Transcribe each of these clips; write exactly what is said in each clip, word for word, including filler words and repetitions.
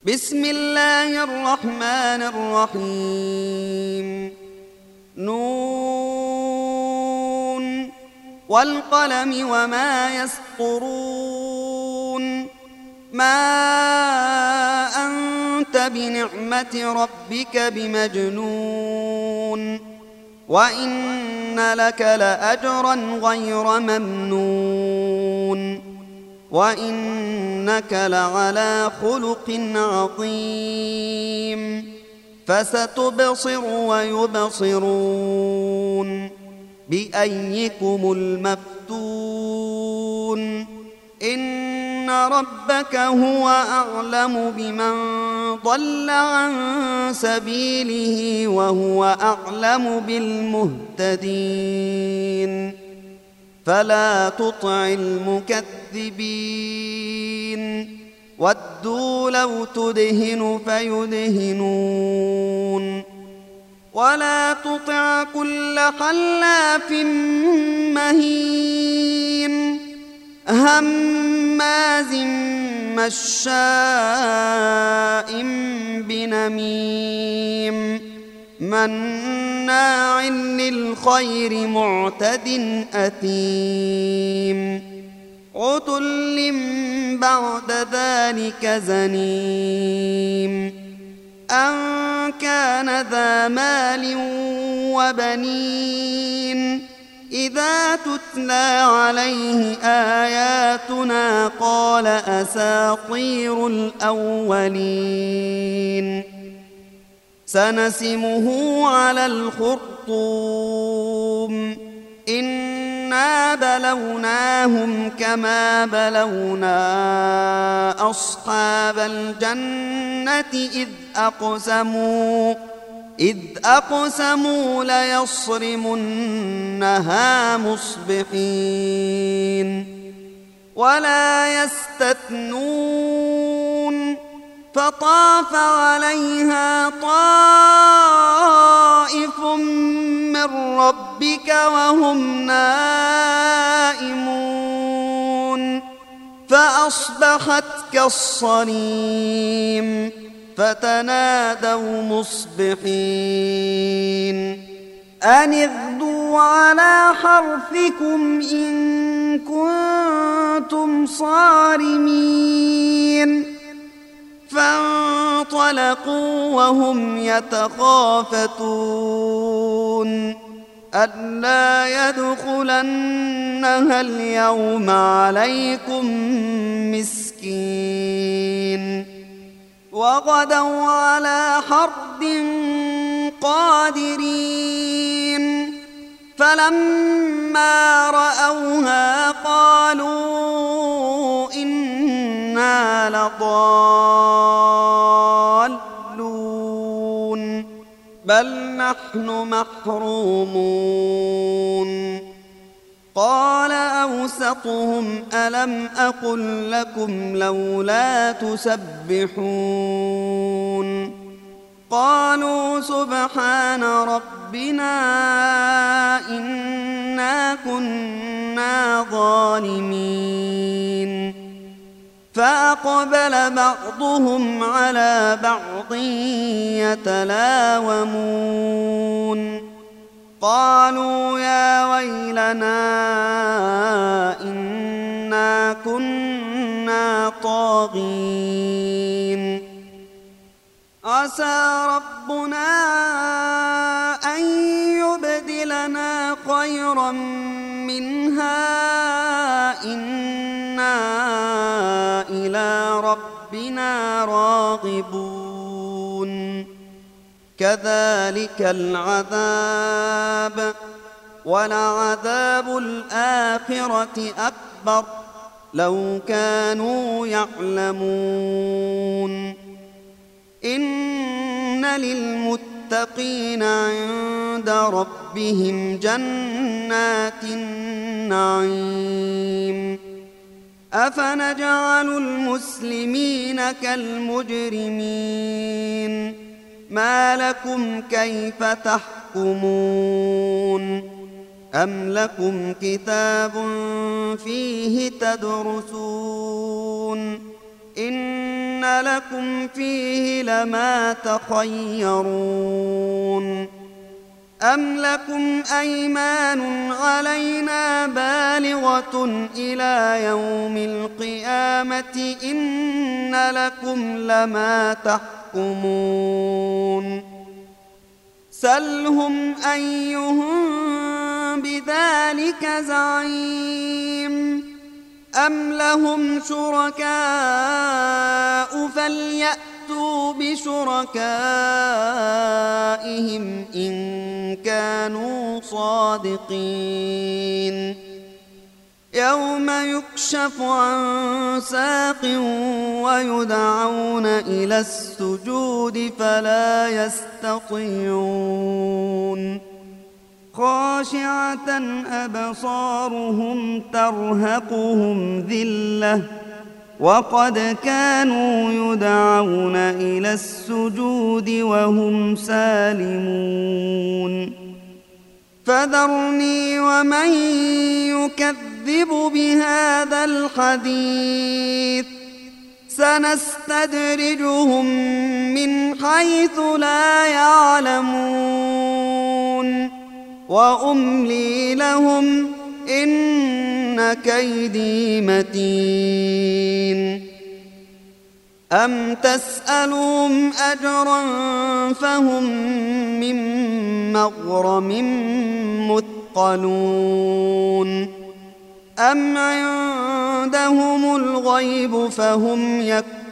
بسم الله الرحمن الرحيم. نون والقلم وما يسطرون. ما أنت بنعمة ربك بمجنون، وإن لك لأجرا غير ممنون، وإنك لعلى خلق عظيم. فستبصر ويبصرون بأيكم المفتون. إن ربك هو أعلم بمن ضل عن سبيله وهو أعلم بالمهتدين. فلا تطع المكذبين، ودوا لو تدهن فيدهنون. ولا تطع كل حلاف مهين هماز مشاء بنميم مناع للخير معتد أثيم عتل بعد ذلك زنيم أن كان ذا مال وبنين إذا تتلى عليه آياتنا قال أساطير الأولين. سنسمه على الخرطوم. إنا بلوناهم كما بلونا أصحاب الجنة إذ أقسموا إذ أقسموا ليصرمنها مصبحين ولا يستثنون. فطاف عليها طائف من ربك وهم نائمون فأصبحت كالصريم. فتنادوا مصبحين أن اغدوا على حرثكم إن كنتم صارمين. فانطلقوا وهم يتخافتون ألا يدخلنها اليوم عليكم مسكين. وغدوا على حرد قادرين فلما رأوها قالوا إنا لضالون بل نحن محرومون. قال أوسطهم ألم أقل لكم لولا تسبحون. قالوا سبحان ربنا إنا كنا ظالمين. فأقبل بعضهم على بعض يتلاومون قالوا يا ويلنا إنا كنا طاغين. عسى ربنا أن يبدلنا خيرا منها إنا إلى ربنا راغبون. كذلك العذاب ولعذاب الآخرة أكبر لو كانوا يعلمون. إن للمتقين عند ربهم جنات النعيم. أفنجعل المسلمين كالمجرمين ما لكم كيف تحكمون. أم لكم كتاب فيه تدرسون. إن إن لكم فيه لما تخيرون أم لكم أيمان علينا بالغة إلى يوم القيامة إن لكم لما تحكمون سلهم أيهم بذلك زعيم أم لهم شركاء فليأتوا بشركائهم إن كانوا صادقين يوم يكشف عن ساق ويدعون إلى السجود فلا يستطيعون خاشعة أبصارهم ترهقهم ذلة وقد كانوا يدعون إلى السجود وهم سالمون فذرني ومن يكذب بهذا الحديث سنستدرجهم من حيث لا يعلمون وأملي لهم إن كيدي متين أم تسألهم أجرا فهم من مغرم مثقلون أم عندهم الغيب فهم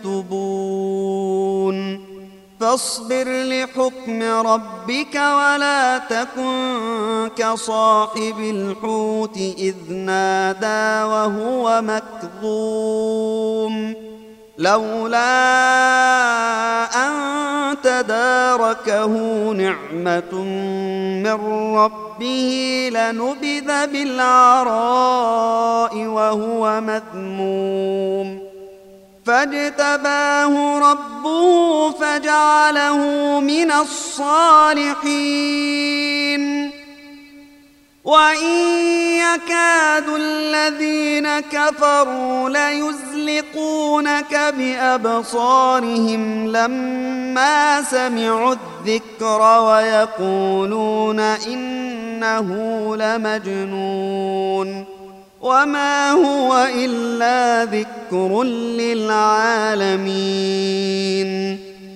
يكتبون فاصبر لحكم ربك ولا تكن كصاحب الحوت إذ نادى وهو مكظوم لولا أن تداركه نعمة من ربه لنبذ بالعراء وهو مذموم فاجتباه ربه فجعله من الصالحين وإن يكاد الذين كفروا ليزلقونك بأبصارهم لما سمعوا الذكر ويقولون إنه لمجنون وما هو إلا ذكر للعالمين